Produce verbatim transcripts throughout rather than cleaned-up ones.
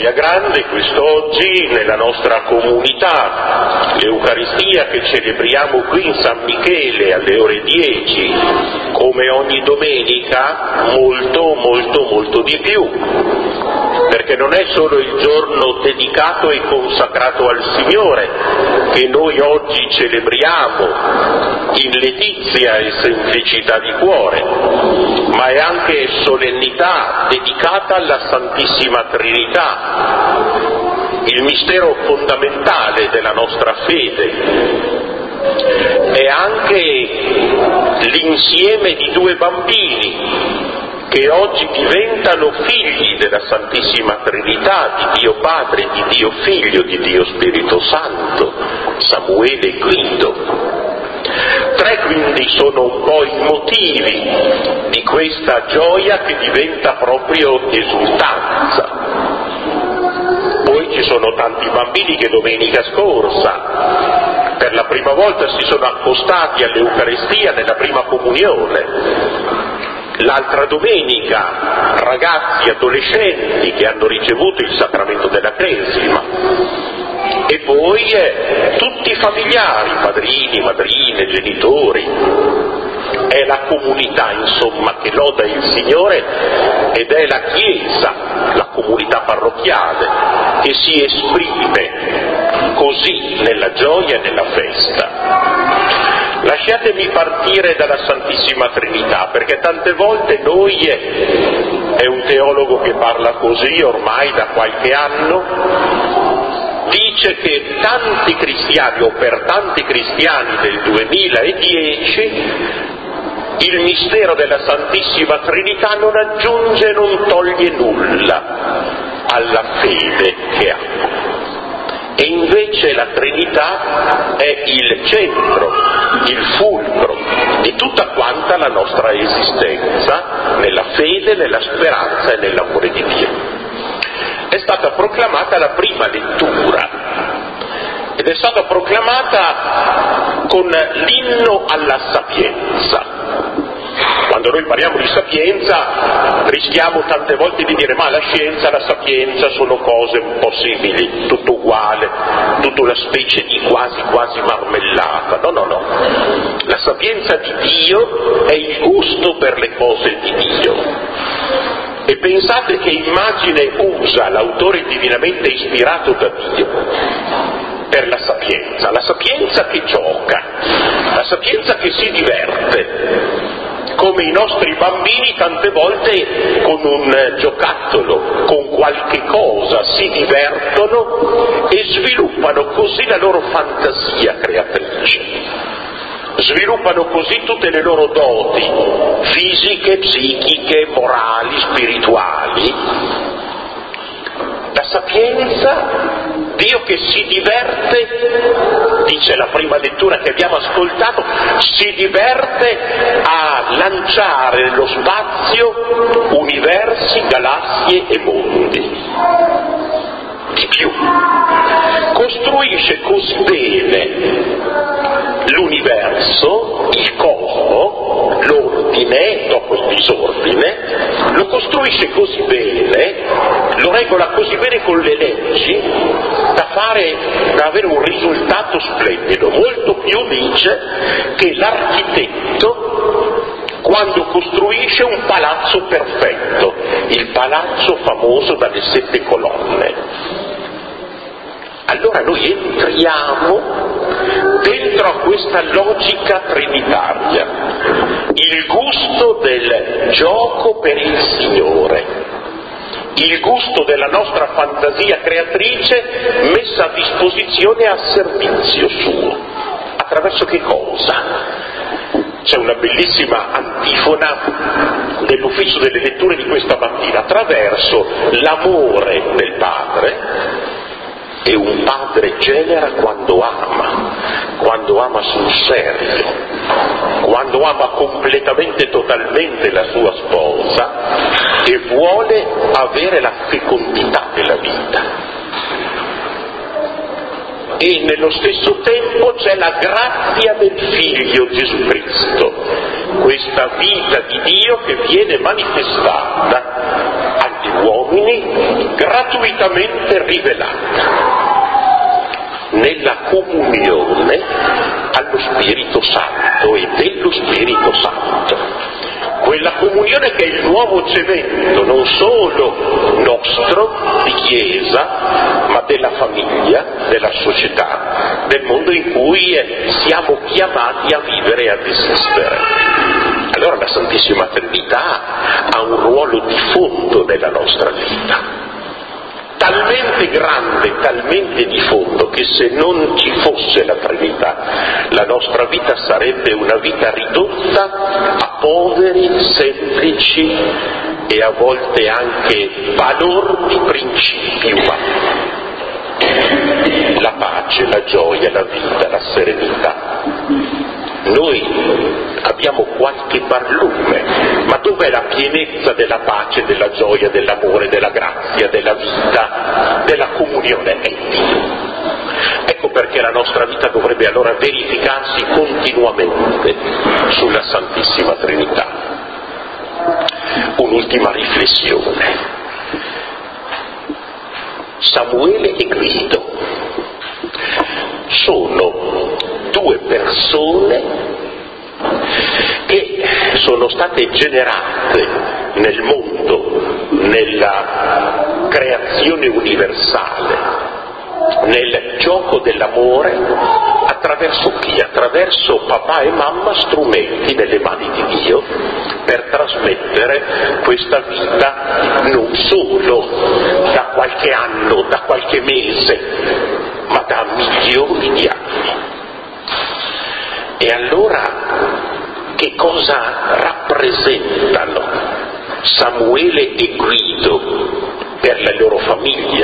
gioia grande quest'oggi nella nostra comunità, l'Eucaristia che celebriamo qui in San Michele alle ore dieci, come ogni domenica, molto, molto, molto di più, perché non è solo il giorno dedicato e consacrato al Signore che noi oggi celebriamo in letizia e semplicità di cuore, ma è anche solennità dedicata alla Santissima Trinità, il mistero fondamentale della nostra fede. È anche l'insieme di due bambini che oggi diventano figli della Santissima Trinità, di Dio Padre, di Dio Figlio, di Dio Spirito Santo, Samuele e Guido. Tre quindi sono un po' i motivi di questa gioia che diventa proprio esultanza. Poi ci sono tanti bambini che domenica scorsa per la prima volta si sono accostati all'Eucaristia nella prima comunione. L'altra domenica ragazzi adolescenti che hanno ricevuto il sacramento della Cresima, e poi eh, tutti i familiari, padrini, madrine, genitori. È la comunità, insomma, che loda il Signore, ed è la Chiesa, la comunità parrocchiale, che si esprime così nella gioia e nella festa. Lasciatemi partire dalla Santissima Trinità, perché tante volte noi, è un teologo che parla così ormai da qualche anno, dice che tanti cristiani, o per tanti cristiani del duemiladieci, il mistero della Santissima Trinità non aggiunge e non toglie nulla alla fede che ha. E invece la Trinità è il centro, il fulcro di tutta quanta la nostra esistenza, nella fede, nella speranza e nell'amore di Dio. È stata proclamata la prima lettura, ed è stata proclamata con l'inno alla sapienza. Quando noi parliamo di sapienza rischiamo tante volte di dire ma la scienza e la sapienza sono cose un po' simili, tutto uguale, tutta una specie di quasi quasi marmellata. No, no, no. La sapienza di Dio è il gusto per le cose di Dio. E pensate che immagine usa l'autore divinamente ispirato da Dio per la sapienza? La sapienza che gioca, la sapienza che si diverte, come i nostri bambini tante volte con un giocattolo, con qualche cosa si divertono e sviluppano così la loro fantasia creatrice, sviluppano così tutte le loro doti fisiche, psichiche, morali, spirituali. La sapienza, Dio che si diverte, dice la prima lettura che abbiamo ascoltato, si diverte a lanciare nello spazio universi, galassie e mondi. Di più, costruisce così bene l'universo, il cosmo, l'ordine dopo il disordine, lo costruisce così bene, lo regola così bene con le leggi da fare, da avere un risultato splendido, molto più dice che l'architetto quando costruisce un palazzo perfetto, il palazzo famoso dalle sette colonne. Allora noi entriamo dentro a questa logica trinitaria, il gusto del gioco per il Signore, il gusto della nostra fantasia creatrice messa a disposizione a servizio suo. Attraverso che cosa? C'è una bellissima antifona nell'ufficio delle letture di questa mattina, attraverso l'amore del Padre. E un padre genera quando ama, quando ama sul serio, quando ama completamente, totalmente la sua sposa e vuole avere la fecondità della vita. E nello stesso tempo c'è la grazia del Figlio Gesù Cristo, questa vita di Dio che viene manifestata anche in uomini gratuitamente rivelata nella comunione allo Spirito Santo e dello Spirito Santo. Quella comunione che è il nuovo cemento non solo nostro, di Chiesa, ma della famiglia, della società, del mondo in cui siamo chiamati a vivere e a esistere. Allora la Santissima Trinità ha un ruolo di fondo nella nostra vita, talmente grande, talmente di fondo, che se non ci fosse la Trinità, la nostra vita sarebbe una vita ridotta a poveri, semplici e a volte anche balordi principi umani. La pace, la gioia, la vita, la serenità. Noi abbiamo qualche barlume, ma dov'è la pienezza della pace, della gioia, dell'amore, della grazia, della vita, della comunione? È Dio. Ecco perché la nostra vita dovrebbe allora verificarsi continuamente sulla Santissima Trinità. Un'ultima riflessione. Samuele e Guido sono due persone che sono state generate nel mondo, nella creazione universale, nel gioco dell'amore, attraverso chi? Attraverso papà e mamma, strumenti nelle mani di Dio per trasmettere questa vita non solo da qualche anno, da qualche mese, ma da milioni di anni. E allora che cosa rappresentano Samuele e Guido per la loro famiglia,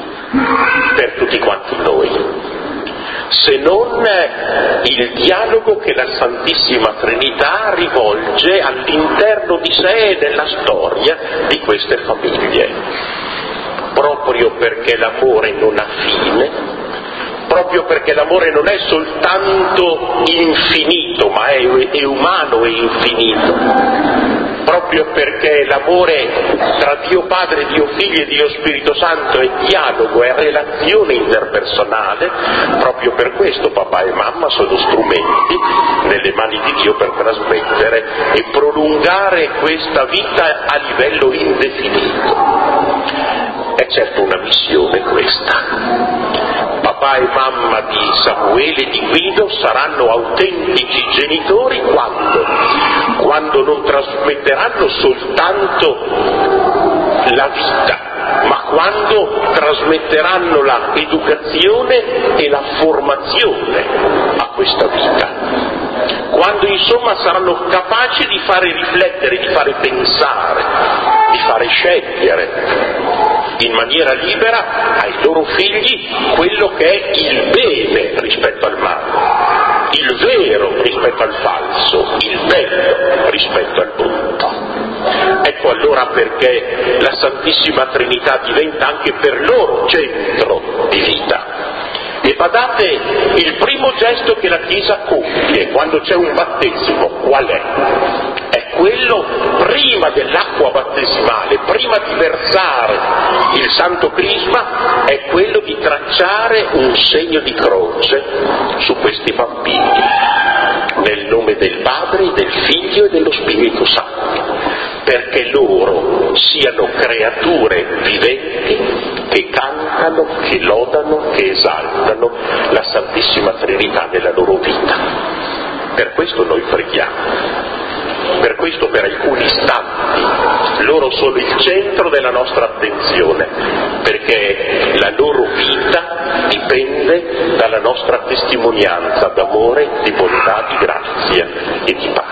per tutti quanti noi? Se non il dialogo che la Santissima Trinità rivolge all'interno di sé e nella storia di queste famiglie, proprio perché l'amore non ha fine, proprio perché l'amore non è soltanto infinito, ma è, è umano e infinito, proprio perché l'amore tra Dio Padre, Dio Figlio e Dio Spirito Santo è dialogo, è relazione interpersonale, proprio per questo papà e mamma sono strumenti nelle mani di Dio per trasmettere e prolungare questa vita a livello indefinito. È certo una missione questa. Papà e mamma di Samuele e di Guido saranno autentici genitori quando? Quando non trasmetteranno soltanto la vita, ma quando trasmetteranno la educazione e la formazione a questa vita. Quando insomma saranno capaci di fare riflettere, di fare pensare, di fare scegliere in maniera libera ai loro figli quello che è il bene rispetto al male, il vero rispetto al falso, il bello rispetto al brutto. Ecco allora perché la Santissima Trinità diventa anche per loro centro di vita. E badate, il primo gesto che la Chiesa compie quando c'è un battesimo, qual è? È quello, prima dell'acqua battesimale, prima di versare il Santo Crisma, è quello di tracciare un segno di croce su questi bambini, nel nome del Padre, del Figlio e dello Spirito Santo, perché loro siano creature viventi che cantano, che lodano, che esaltano la Santissima Trinità nella loro vita. Per questo noi preghiamo. Per questo per alcuni istanti loro sono il centro della nostra attenzione, perché la loro vita dipende dalla nostra testimonianza d'amore, di bontà, di grazia e di pace.